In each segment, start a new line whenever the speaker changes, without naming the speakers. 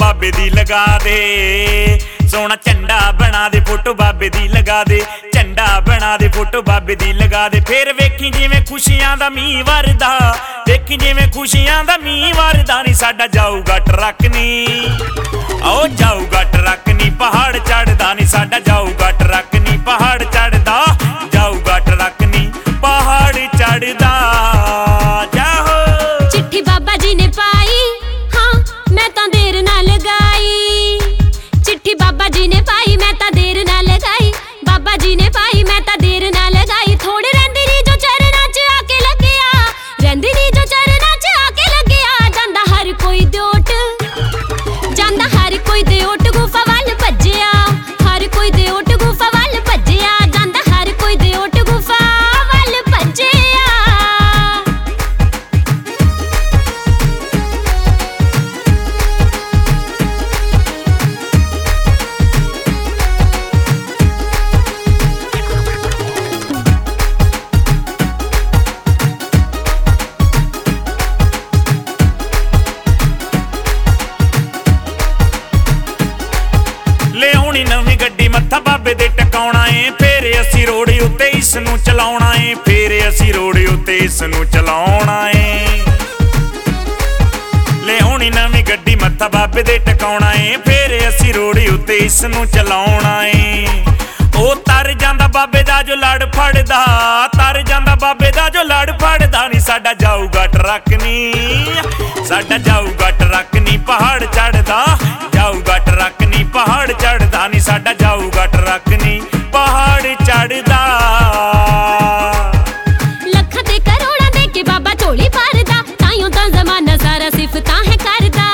बाबे दी लगा दे। सोना झंडा बना दे फोटो बाबे दी लगा दे, झंडा बना दे फोटो बाबे दी लगा दे। फिर वेखी जिवें खुशियां दा मींह वरदा, वेखी जिवें खुशियां दा मींह वरदा नी साडा जाऊगा ट्रक नी, ओ जाऊगा ट्रक नी पहाड़ चढ़दा नी साडा जाऊगा ट्रक नी पहाड़ चढ़दा, जाऊगा ट्रक नी पहाड़ चढ़दा। जाहो
चिट्ठी बाबा जी ने पाई, हाँ मैं तां देर ना लगाई। चिट्ठी बाबा जी ने पाई मैं तां देर ना लगाई, बाबा जी ने पाई मैं तां देर ना लगाई। थोड़े रहिंदी नी जो चरना च आके लगिया, रहिंदी नी जो चरना च आके लगिया। जांदा हर कोई दे ओट, जांदा हर कोई दे ओट गुफा वल भज्जिया, हर कोई दे ओट गुफा वल भज्जिया, जांदा हर कोई दे ओट गुफा वल भज्जिया।
लियाउणी नवीं गड्डी मत्था बाबे दे टकाउणा ए, फिर असीं रोड उत्ते इस नूं चलाउणा ए, फिर असीं रोड उत्ते इस नूं चलाउणा ए। लियाउणी नवीं गड्डी मत्था बाबे दे टकाउणा ए, फिर असीं रोड उत्ते इस नूं चलाउणा ए। ओ तर जांदा बाबे दा जो लड़ फड़दा, तर जांदा बाबे दा जो लड़ फड़दा नी साडा जाऊगा ट्रक नी, साडा जाऊगा ट्रक नी पहाड़ चढ़दा, जाऊगा ट्रक नी पहाड़ चढ़दा नी साडा जाऊगा ट्रक नी पहाड़ चढ़दा।
लखां ते करोड़ां दे के बाबा झोली भरदा, ताइयों तां ज़माना सारा सिफतां है करदा।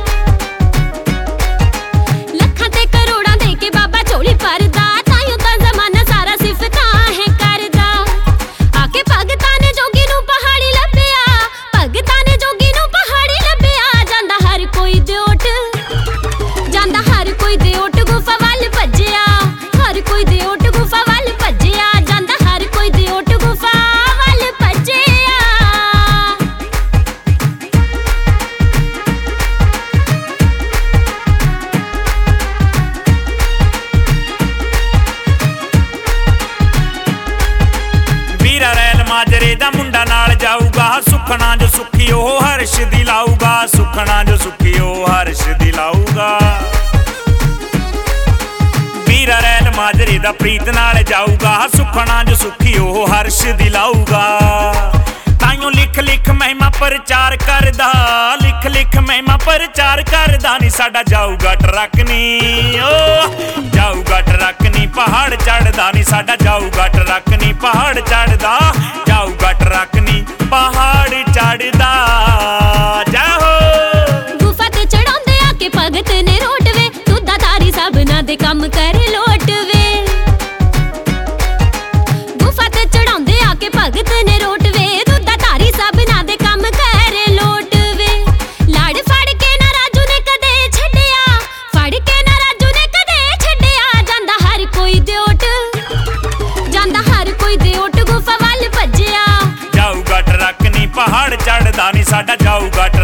लखां ते करोड़ां दे के बाबा झोली भरदा, ताइयों तां ज़माना सारा सिफतां है करदा। आके भगतां ने जोगी नूं पहाड़ी लभ्या, भगतां ने जोगी नूं पहाड़ी लभ्या। जांदा हर कोई दे ओट, जांदा हर कोई दे ओट गुफा वल भज्जिया, हर कोई दे ओट गुफा वल भज्जिया, जांदा हर कोई दे ओट गुफा वल भज्जिया।
ਵੀਰਾ ਰੈਲ ਮਾਜਰੇ ਦਾ ਮੁੰਡਾ ਨਾਲ ਜਾਊਗਾ, ਸੁਖਣਾ ਜੋ ਸੁਖੀ ਉਹ ਹਰਸ਼ ਦੀ ਲਾਊਗਾ, ਸੁਖਣਾ ਜੋ ਸੁਖੀ ਉਹ ਹਰਸ਼ ਦੀ ਲਾਊਗਾ। ਵੀਰਾ ਰੈਲ ਮਾਜਰੇ ਦਾ ਪ੍ਰੀਤ ਨਾਲ ਜਾਊਗਾ, ਸੁਖਣਾ ਜੋ ਸੁਖੀ ਉਹ ਹਰਸ਼ ਦੀ ਲਾਊਗਾ। ਤਾਈਓ ਲਿਖ ਲਿਖ ਮਹਿਮਾ ਪ੍ਰਚਾਰ ਕਰਦਾ, ਲਿਖ ਲਿਖ ਮਹਿਮਾ ਪ੍ਰਚਾਰ ਕਰਦਾ ਨੀ ਸਾਡਾ ਜਾਊਗਾ ਟਰੱਕ ਨੀ, ਓ ਜਾਊਗਾ ਟਰੱਕ ਨੀ ਪਹਾੜ ਚੜਦਾ ਨੀ ਸਾਡਾ ਜਾਊਗਾ ਟਰੱਕ ਨੀ ਪਹਾੜ ਚੜਦਾ, ਜਾਊਗਾ ਟਰੱਕ ਨੀ ਪਹਾੜ ਚੜਦਾ। ਜਾਹੋ
ਗੁਫਾ ਤੇ ਚੜਾਉਂਦੇ ਆ ਕੇ ਭਗਤ ਨੇ ਰੋਟ ਵੇ, ਦੁੱਧਾਧਾਰੀ ਸਭਨਾਂ ਦੇ ਕੰਮ ਕਰ ਲੋਟ ਵੇ। ਗੁਫਾ ਤੇ ਚੜਾਉਂਦੇ ਆ ਕੇ ਭਗਤ ਨੇ ਰੋਟ ਵੇ, ਦੁੱਧਾਧਾਰੀ ਸਭਨਾਂ ਦੇ ਕੰਮ ਕਰ ਲੋਟ ਵੇ। ਲੜ ਫੜ ਕੇ ਨਾ ਰਾਜੂ ਨੇ ਕਦੇ ਛੱਡਿਆ, ਫੜ ਕੇ ਨਾ ਰਾਜੂ ਨੇ ਕਦੇ ਛੱਡਿਆ। ਜਾਂਦਾ ਹਰ ਕੋਈ ਦੇ ਓਟ, ਜਾਂਦਾ ਹਰ ਕੋਈ ਦੇ ਓਟ ਗੁਫਾ ਵੱਲ ਭੱਜਿਆ।
ਜਾਊਗਾ ਟਰੱਕ ਨੀ ਪਹਾੜ ਚੜਦਾ ਨੀ ਸਾਡਾ ਜਾਊਗਾ